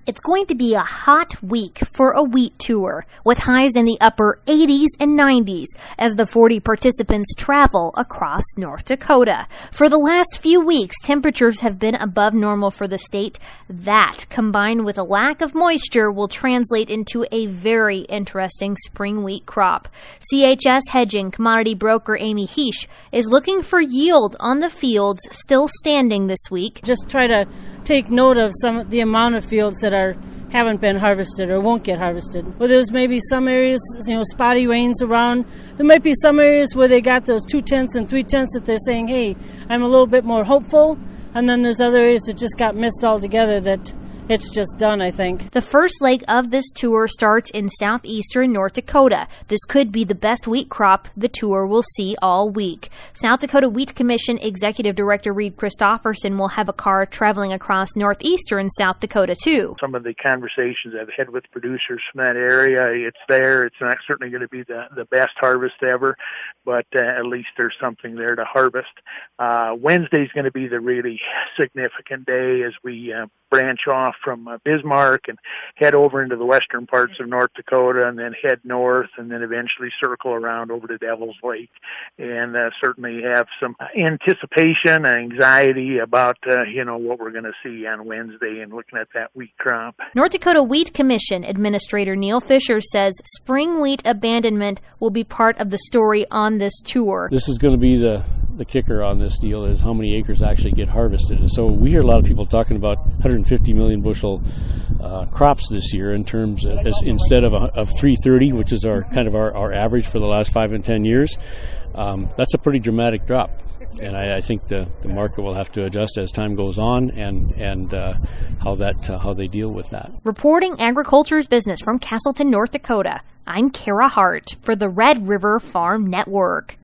It's going to be a hot week for a wheat tour, with highs in the upper 80s and 90s as the 40 participants travel across North Dakota. For the last few weeks, temperatures have been above normal for the state. That, combined with a lack of moisture, will translate into a very interesting spring wheat crop. CHS Hedging commodity broker Amy Heesh is looking for yield on the fields still standing this week. Just try to take note of the amount of fields that haven't been harvested or won't get harvested. Well, there's maybe some areas, spotty rains around. There might be some areas where they got those 2/10 and 3/10 that they're saying, hey, I'm a little bit more hopeful. And then there's other areas that just got missed altogether that it's just done, I think. The first leg of this tour starts in southeastern North Dakota. This could be the best wheat crop the tour will see all week. South Dakota Wheat Commission Executive Director Reed Christofferson will have a car traveling across northeastern South Dakota, too. Some of the conversations I've had with producers from that area, it's there. It's not certainly going to be the best harvest ever, but at least there's something there to harvest. Wednesday's going to be the really significant day as we branch off from Bismarck and head over into the western parts of North Dakota and then head north and then eventually circle around over to Devil's Lake, and certainly have some anticipation and anxiety about what we're going to see on Wednesday and looking at that wheat crop. North Dakota Wheat Commission Administrator Neil Fisher says spring wheat abandonment will be part of the story on this tour. This is going to be the kicker on this deal, is how many acres actually get harvested. And so we hear a lot of people talking about 150 million bushel crops this year in terms of, instead of 330, which is our average for the last 5 and 10 years. That's a pretty dramatic drop. And I think the market will have to adjust as time goes on and how they deal with that. Reporting Agriculture's Business from Castleton, North Dakota, I'm Kara Hart for the Red River Farm Network.